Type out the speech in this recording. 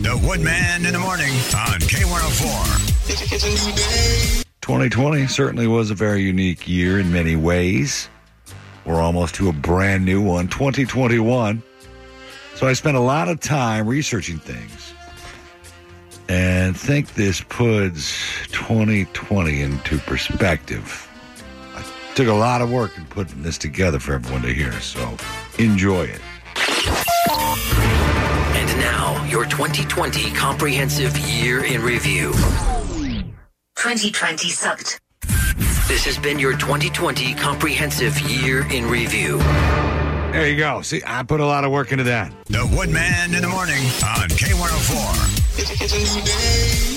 The Woodman in the Morning on K104. It's a new day. 2020 certainly was a very unique year in many ways. We're almost to a brand new one, 2021. So I spent a lot of time researching things and think this puts 2020 into perspective. I took a lot of work in putting this together for everyone to hear, so enjoy it. And now, your 2020 comprehensive year in review. 2020 sucked. This has been your 2020 comprehensive year in review. There you go. See, I put a lot of work into that. The Woodman in the Morning on K104. It's a new day.